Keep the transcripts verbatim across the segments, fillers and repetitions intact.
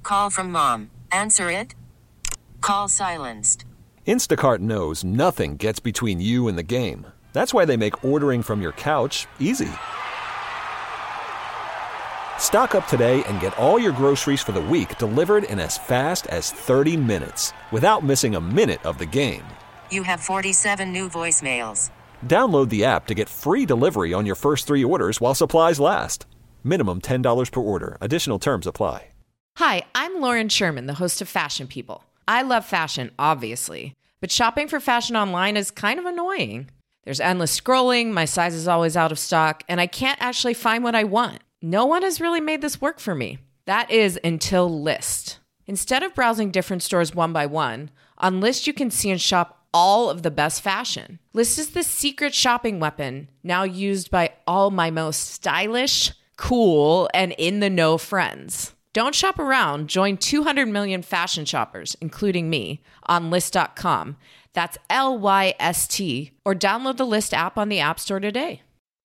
call from mom. Answer it. Call silenced. Instacart knows nothing gets between you and the game. That's why they make ordering from your couch easy. Stock up today and get all your groceries for the week delivered in as fast as thirty minutes without missing a minute of the game. You have forty-seven new voicemails. Download the app to get free delivery on your first three orders while supplies last. Minimum ten dollars per order. Additional terms apply. Hi, I'm Lauren Sherman, the host of Fashion People. I love fashion, obviously, but shopping for fashion online is kind of annoying. There's endless scrolling, my size is always out of stock, and I can't actually find what I want. No one has really made this work for me. That is until Lyst. Instead of browsing different stores one by one, on Lyst you can see and shop all of the best fashion. Lyst is the secret shopping weapon now used by all my most stylish, cool, and in-the-know friends. Don't shop around. Join two hundred million fashion shoppers, including me, on Lyst dot com. That's L Y S T. Or download the Lyst app on the App Store today.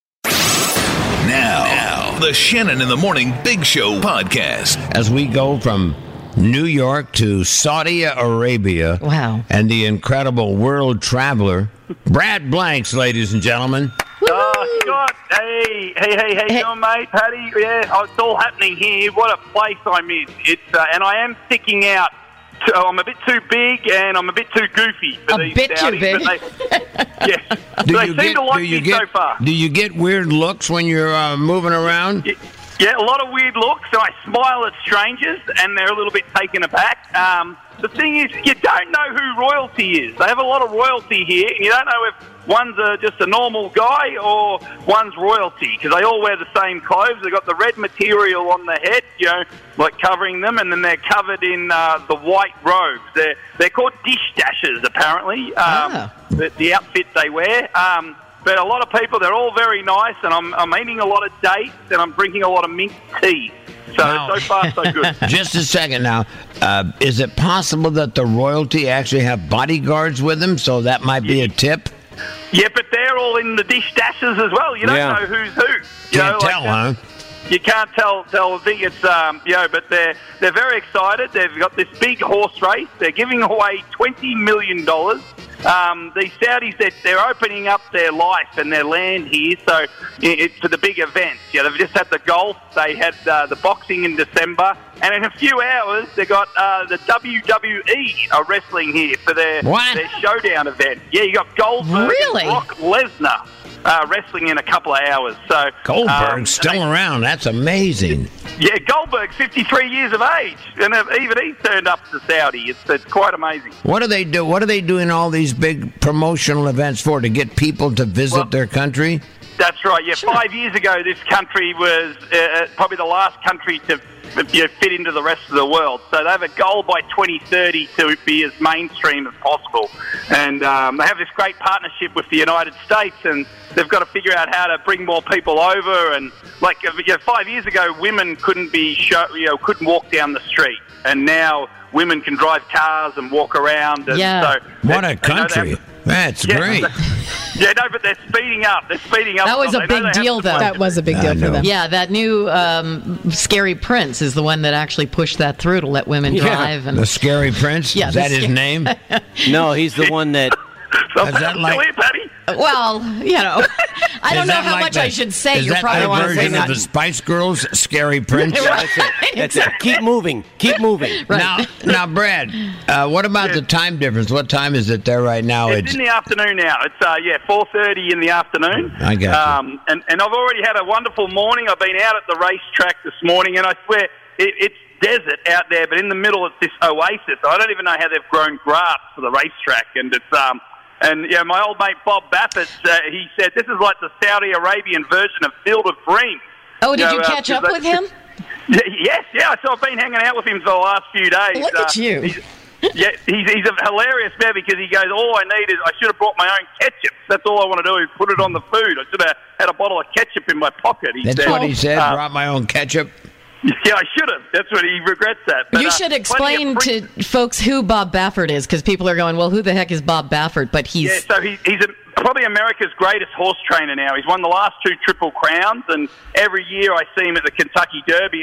Now, now, the Shannon in the Morning Big Show podcast. As we go from New York to Saudi Arabia. Wow. And the incredible world traveler, Brad Blanks, ladies and gentlemen. Oh, Scott. Hey, hey, hey, hey, hey. Doing, mate? Paddy? Yeah, oh, it's all happening here. What a place I'm in. It's, uh, and I am sticking out. So I'm a bit too big and I'm a bit too goofy for a these bit Saudis, too big. They, yes. Do they you seem get, to like do you me get, so far. Do you get weird looks when you're uh, moving around? Yeah, yeah, a lot of weird looks. I smile at strangers and they're a little bit taken aback. Um, the thing is, you don't know who royalty is. They have a lot of royalty here, and you don't know if one's a, just a normal guy or one's royalty, because they all wear the same clothes. They've got the red material on the head, you know, like covering them, and then they're covered in uh, the white robes. They're, they're called dish dashers, apparently, um, ah. the, the outfit they wear. Um, but a lot of people, they're all very nice, and I'm, I'm eating a lot of dates, and I'm drinking a lot of mint tea. So, Now, so far, so good. Just a second now. Uh, is it possible that the royalty actually have bodyguards with them, so that might be a tip? Yeah, but they're all in the dish dashes as well. You don't Yeah. know who's who. You Can't know, tell, like, huh? You can't tell. Tell. I think it's um, you know, but they're they're very excited. They've got this big horse race. They're giving away twenty million dollars. Um, these Saudis, they're, they're opening up their life and their land here, so it, it's for the big events. You know, they've just had the golf. They had uh, the boxing in December, and in a few hours they got uh, the W W E are wrestling here for their What? their showdown event. Yeah, you got Goldberg, Really? and Brock Lesnar. Uh, wrestling in a couple of hours. So Goldberg's um, still they, around. That's amazing. Yeah, Goldberg's fifty-three years of age, and even he's turned up to Saudi. It's, it's quite amazing. What do they do? What are they doing all these big promotional events for? To get people to visit Well, their country? That's right. Yeah, five years ago, this country was uh, probably the last country to you know, fit into the rest of the world. So they have a goal by twenty thirty to be as mainstream as possible. And um, they have this great partnership with the United States, and they've got to figure out how to bring more people over. And like you know, five years ago, women couldn't be show, you know couldn't walk down the street, and now women can drive cars and walk around. And Yeah. so What they- a they know they country. have- That's Yeah, great. Yeah, no, but they're speeding up. They're speeding up. That was They a know big they have deal, to though. find- That was a big I deal for know. them. Yeah, that new um, Scary Prince is the one that actually pushed that through to let women drive. And The Scary Prince? Yeah, Is the that his sca- name? No, he's the one that. So, Is that like- still here, Patty? well, you know, I don't Is know that how like much the- I should say. Is You're that probably the want to say version of that. the Spice Girls, Scary Prince? That's it. That's it. Keep moving. Keep moving. Right. Now, now, Brad, uh, what about the time difference? What time is it there right now? It's in the afternoon now. It's uh, yeah, four thirty in the afternoon. I got you. Um, and and I've already had a wonderful morning. I've been out at the racetrack this morning, and I swear it, it's desert out there, but in the middle it's this oasis. I don't even know how they've grown grass for the racetrack, and it's um. And yeah, my old mate Bob Baffert, uh, he said this is like the Saudi Arabian version of Field of Dreams. Oh, did You you know, uh, catch up they- with him? Yeah, yes, yeah. So I've been hanging out with him for the last few days. Look at you. He's, yeah, he's, he's a hilarious man because he goes, all I need is, I should have brought my own ketchup. That's all I want to do is put it on the food. I should have had a bottle of ketchup in my pocket. He That's said. what he said, Uh, brought my own ketchup. Yeah, I should have. That's what he regrets that. But, you uh, should plenty explain of free- to folks who Bob Baffert is, because people are going, well, who the heck is Bob Baffert? But he's... Yeah, so he, he's a, probably America's greatest horse trainer now. He's won the last two Triple Crowns, and every year I see him at the Kentucky Derby. And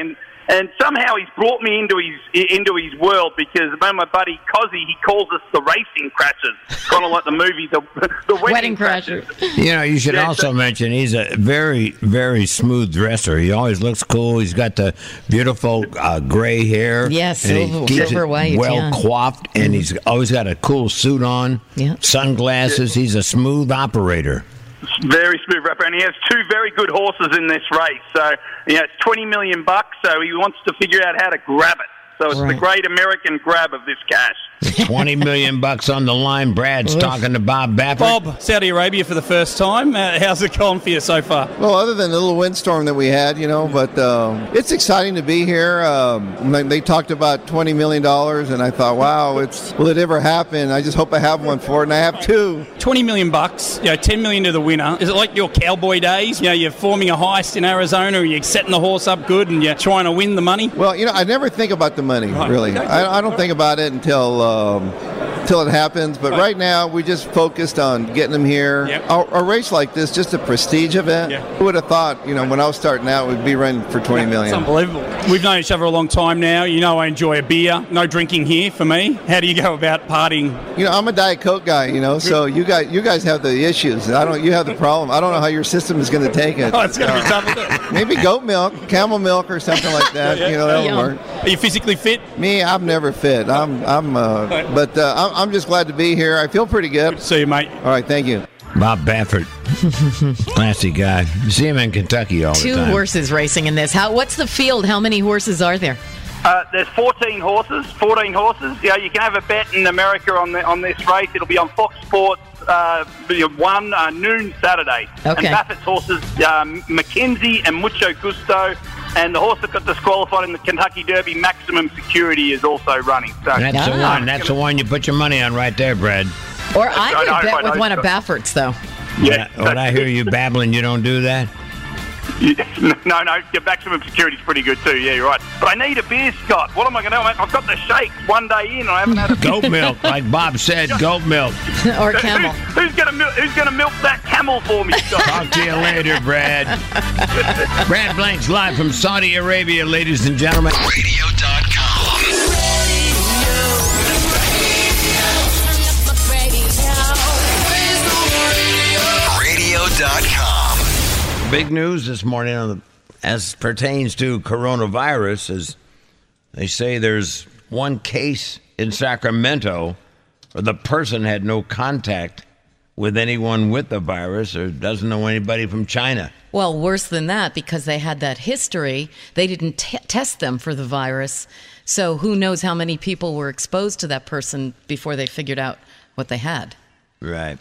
And somehow he's brought me into his into his world because my buddy Cozzy, he calls us the racing crashers, kind of like the movie The, the Wedding, Wedding Crashers. You know, you should Yeah, also so- mention he's a very, very smooth dresser. He always looks cool. He's got the beautiful uh, gray hair. Yes, and he silver- keeps silver it white, well yeah. coiffed, and he's always got a cool suit on, Yeah. sunglasses. He's a smooth operator. Very smooth rapper, and he has two very good horses in this race. So, you know, it's twenty million bucks. So he wants to figure out how to grab it. So it's Right. the great American grab of this cash. Twenty million bucks on the line. Brad's talking to Bob Baffert. Bob, Saudi Arabia for the first time. Uh, how's it going for you so far? Well, other than the little windstorm that we had, you know, but um, it's exciting to be here. Um, they- they talked about twenty million dollars, and I thought, wow, it's will it ever happen? I just hope I have one for it, and I have two. twenty million bucks, you know, ten million to the winner. Is it like your cowboy days? You know, you're forming a heist in Arizona, or you're setting the horse up good and you're trying to win the money? Well, you know, I never think about the money, Right. really. Okay. I, I don't think about it until um, until it happens. But Right. right now, we just focused on getting them here. Yep. A, a race like this, just a prestige event. Yeah. Who would have thought, you know, when I was starting out, we'd be running for twenty It's million. unbelievable. We've known each other a long time now. You know I enjoy a beer. No drinking here for me. How do you go about partying? You know, I'm a Diet Coke guy, you know, so you guys you guys have the issues. I don't. You have the problem. I don't know how your system is going to take it. Oh, it's going to be tough, isn't it? Maybe goat milk, camel milk, or something like that. Yeah. You know, that'll Yum. work. Are you physically fit? Me, I'm never fit. I'm, I'm, uh, Right. but uh, I'm, I'm just glad to be here. I feel pretty good. See you, mate. All right, thank you. Bob Baffert, classy guy. You see him in Kentucky all the Two time. horses racing in this. How? What's the field? How many horses are there? Uh, there's fourteen horses. fourteen horses. Yeah, you can have a bet in America on the, on this race. It'll be on Fox Sports uh, one uh, noon Saturday. Okay. And Baffert's horses, um, Mackenzie and Mucho Gusto, and the horse that got disqualified in the Kentucky Derby, Maximum Security, is also running. So That's the Ah. one. That's the one you put your money on right there, Brad. Or I I would know, bet I know, with one of so- Baffert's, though. yeah. When I hear you babbling, you don't do that? no, no, your Maximum Security's pretty good too. Yeah, you're right. But I need a beer, Scott. What am I going to do? mate? I've got the shakes one day in. I haven't had a Goat milk, like Bob said, goat milk. Or camel. Who's, who's going to milk? Who's going to milk that camel for me, Scott? Talk to you later, Brad. Brad Blank's live from Saudi Arabia, ladies and gentlemen. Radio dot com. Radio dot com. Big news this morning on the, as pertains to coronavirus is they say there's one case in Sacramento where the person had no contact with anyone with the virus or doesn't know anybody from China. Well, worse than that, because they had that history, they didn't t- test them for the virus. So who knows how many people were exposed to that person before they figured out what they had. Right.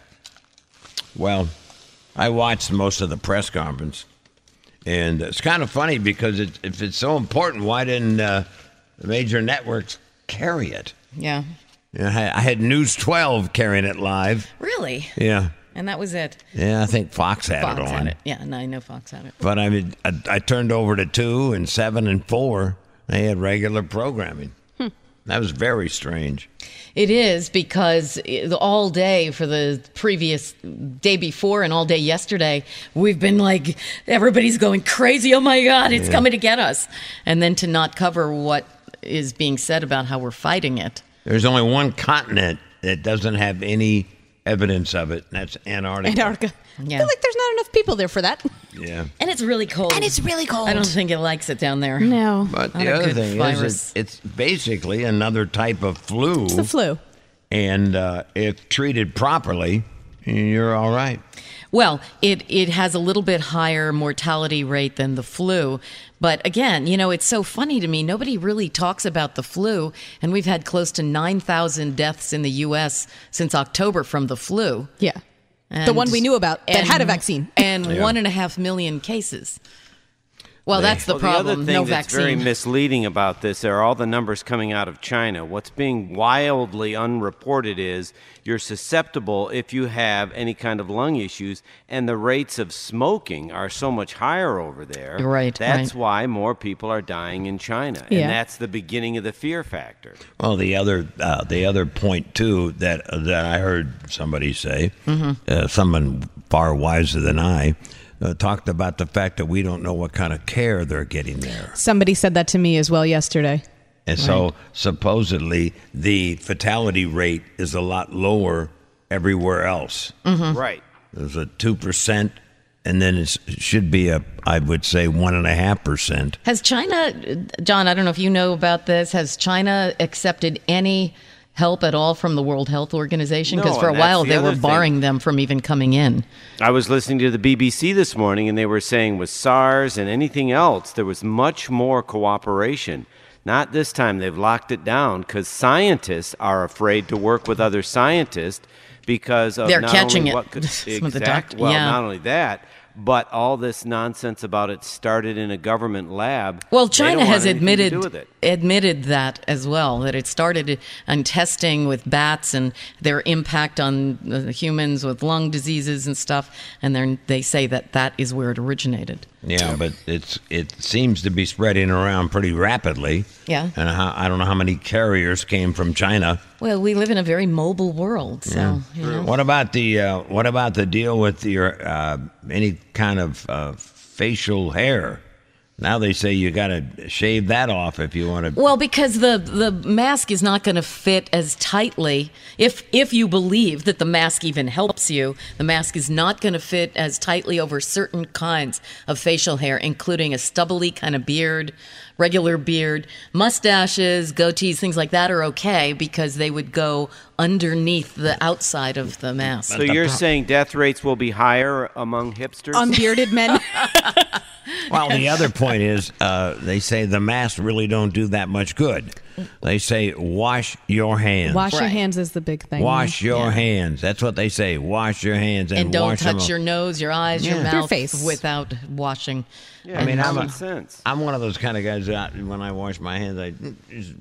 Well, I watched most of the press conference, and it's kind of funny because it, if it's so important, why didn't uh, the major networks carry it? Yeah. You know, I I had News twelve carrying it live. Really? Yeah. And that was it. Yeah, I think Fox had Fox it on. had it. Yeah, and I know Fox had it. But I mean, I, I turned over to two and seven and four. They had regular programming. Hmm. That was very strange. It is, because it- all day for the previous day before and all day yesterday, we've been like, everybody's going crazy. Oh my God, it's Yeah. coming to get us. And then to not cover what is being said about how we're fighting it. There's only one continent that doesn't have any evidence of it, and that's Antarctica. Antarctica. Yeah. I feel like there's not enough people there for that. Yeah. And it's really cold. And it's really cold. I don't think it likes it down there. No. But Not the a other good thing virus. is, it, it's basically another type of flu. It's the flu. And uh, if treated properly, you're all right. Well, it, it has a little bit higher mortality rate than the flu. But again, you know, it's so funny to me. Nobody really talks about the flu. And we've had close to nine thousand deaths in the U S since October from the flu. Yeah. And, The one we knew about that and- had a vaccine. And Yeah. one and a half million cases. Well, that's the Well, problem. The other thing no that's vaccine. very misleading about this are all the numbers coming out of China. What's being wildly unreported is you're susceptible if you have any kind of lung issues, and the rates of smoking are so much higher over there. Right, That's right. why more people are dying in China, Yeah. and that's the beginning of the fear factor. Well, the other uh, the other point too that uh, that I heard somebody say, Mm-hmm. uh, someone far wiser than I, uh, talked about the fact that we don't know what kind of care they're getting there. Somebody said that to me as well yesterday. And so supposedly the fatality rate is a lot lower everywhere else. Mm-hmm. Right. There's a two percent, and then it's, it should be a, I would say, one and a half percent. Has China, John, I don't know if you know about this, has China accepted any help at all from the World Health Organization? Because No, for a and that's while the they other were barring them from even coming in. I was listening to the B B C this morning, and they were saying with SARS and anything else, there was much more cooperation. Not this time. They've locked it down because scientists are afraid to work with other scientists because of They're not catching only it. what could, Some of the exact, doc- well, yeah. not only that, but all this nonsense about it started in a government lab. Well, They China don't has want anything to admitted do with it. admitted that as well, that it started on testing with bats and their impact on uh, humans with lung diseases and stuff, and they're- they say that that is where it originated. Yeah, but it's it seems to be spreading around pretty rapidly. Yeah. And how, I don't know how many carriers came from China. Well, we live in a very mobile world, so you know. What about the uh, what about the deal with your uh, any kind of uh, facial hair? Now they say you got to shave that off if you want to. Well, because the the mask is not going to fit as tightly. If if you believe that the mask even helps you, the mask is not going to fit as tightly over certain kinds of facial hair, including a stubbly kind of beard, regular beard, mustaches, goatees, things like that are okay because they would go underneath the outside of the mask. So you're saying death rates will be higher among hipsters? Unbearded men. Well, the other point is uh, they say the masks really don't do that much good. They say wash your hands. Wash your Right. hands is the big thing. Wash your Yeah. hands. That's what they say. Wash your hands and, And don't wash touch them. your nose, your eyes, your Yeah. mouth Your face. without washing. Yeah, I mean, I'm common a- sense. I'm one of those kind of guys that when I wash my hands, I just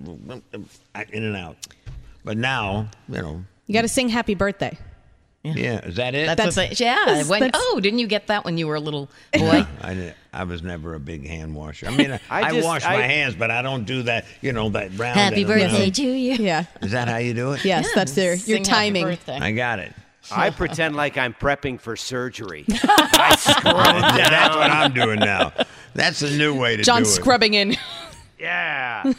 in and out. But now, you know, You got to sing happy birthday. yeah, is that it? That's, That's- what they, yeah. that's- When, that's- oh, didn't you get that when you were a little boy? I, didn't- I was never a big hand washer. I mean, I, I I just- wash I- my hands, but I don't do that. You know, that round. Happy and birthday around. to you. Yeah. Is that how you do it? Yes, that's their your Sing happy timing. birthday. I got it. I pretend like I'm prepping for surgery. I scrub Yeah, that's what down. I'm doing now. That's the new way to John do it. scrubbing in. Yeah.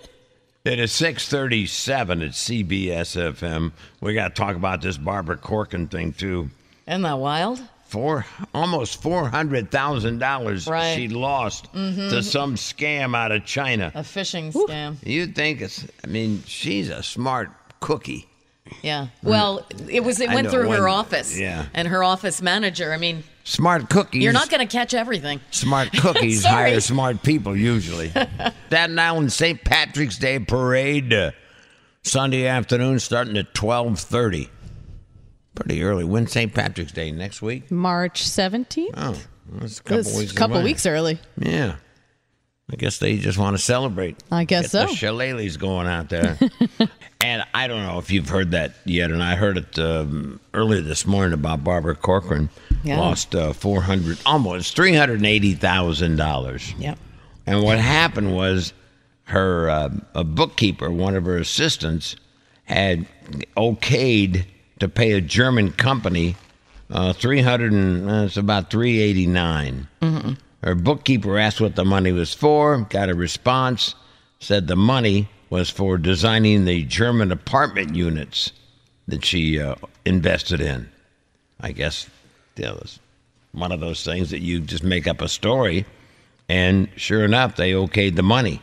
It is six thirty-seven at C B S F M. We got to talk about this Barbara Corcoran thing, too. Isn't that wild? Four, almost four hundred thousand dollars Right. she lost to some scam out of China. A phishing scam. You'd think it's, I mean, she's a smart cookie. Yeah. Well, it was. It I went know, through when- her office. yeah. And her office manager. I mean, Smart cookies. you're not going to catch everything. Smart cookies Sorry. hire smart people usually. Staten Island Saint Patrick's Day Parade, uh, Sunday afternoon starting at twelve thirty. Pretty early. When's Saint Patrick's Day? Next week? March seventeenth. Oh, that's a couple That's weeks a couple away. weeks early. Yeah. I guess they just want to celebrate. I guess Get so. The shillelaghs going out there. And I don't know if you've heard that yet, and I heard it um, earlier this morning about Barbara Corcoran. Yeah. Lost uh, four hundred, almost three hundred eighty thousand dollars. Yep. And what happened was her uh, a bookkeeper, one of her assistants, had okayed to pay a German company uh, three hundred and uh, it's about three eighty nine. Mm-hmm. Her bookkeeper asked what the money was for, got a response, said the money was for designing the German apartment units that she uh, invested in. I guess you know, it's one of those things that you just make up a story, and sure enough, they okayed the money.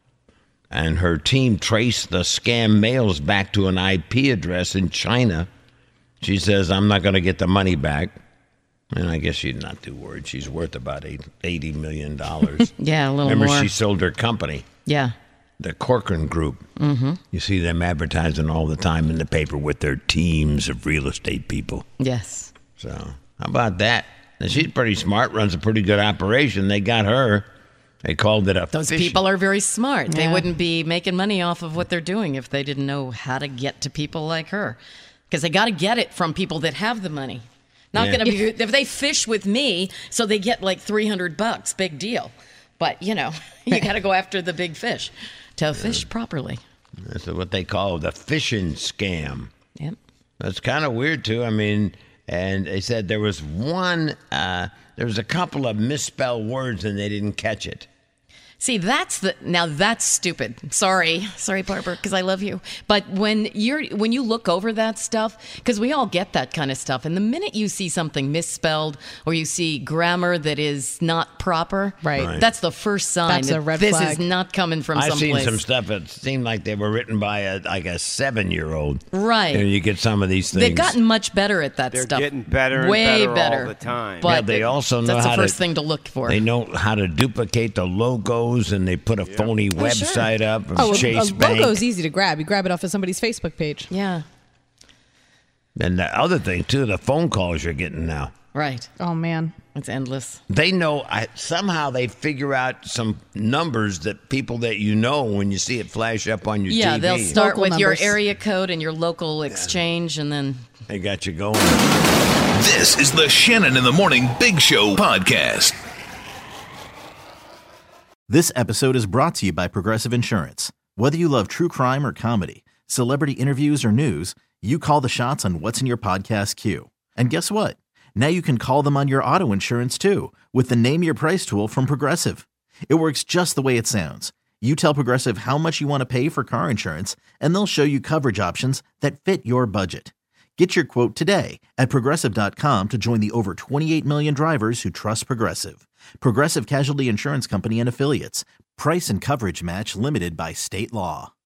And her team traced the scam mails back to an I P address in China. She says, I'm not going to get the money back. And I guess she's not too worried. She's worth about eighty million dollars. Yeah, a little Remember, more. she sold her company, Yeah. the Corcoran Group. Mm-hmm. You see them advertising all the time in the paper with their teams of real estate people. Yes. So how about that? And she's pretty smart, runs a pretty good operation. They got her. They called it a Those fish- people are very smart. They Yeah. wouldn't be making money off of what they're doing if they didn't know how to get to people like her. Because they got to get it from people that have the money. Not Yeah. going to be, if they fish with me, so they get like three hundred bucks, big deal. But, you know, you got to go after the big fish to fish properly. That's what they call the phishing scam. Yep. That's kind of weird, too. I mean, And they said there was one, uh, there was a couple of misspelled words and they didn't catch it. See, that's the now that's stupid. Sorry, sorry, Barbara, because I love you. But when you're when you look over that stuff, because we all get that kind of stuff, and the minute you see something misspelled or you see grammar that is not proper, Right. Right. that's the first sign That's that a red this flag. is not coming from I've someplace. seen some stuff that seemed like they were written by a like a seven-year-old. Right. And you get some of these things. They've gotten much better at that They're stuff. getting better and way better all the time. But Yeah, they also know that's how the first to, thing to look for. They know how to duplicate the logos, and they put a phony Oh, sure. website up. Oh, Chase a, a Bank. logo's easy to grab. You grab it off of somebody's Facebook page. Yeah. And the other thing too, the phone calls you're getting now. Right. Oh man, it's endless. They know I, somehow they figure out some numbers that people that you know when you see it flash up on your Yeah, T V. they'll start Local with numbers. your area code and your local exchange, and then They got you going. This is the Shannon in the Morning Big Show podcast. This episode is brought to you by Progressive Insurance. Whether you love true crime or comedy, celebrity interviews or news, you call the shots on what's in your podcast queue. And guess what? Now you can call them on your auto insurance too with the Name Your Price tool from Progressive. It works just the way it sounds. You tell Progressive how much you want to pay for car insurance, and they'll show you coverage options that fit your budget. Get your quote today at Progressive dot com to join the over twenty-eight million drivers who trust Progressive. Progressive Casualty Insurance Company and Affiliates. Price and coverage match limited by state law.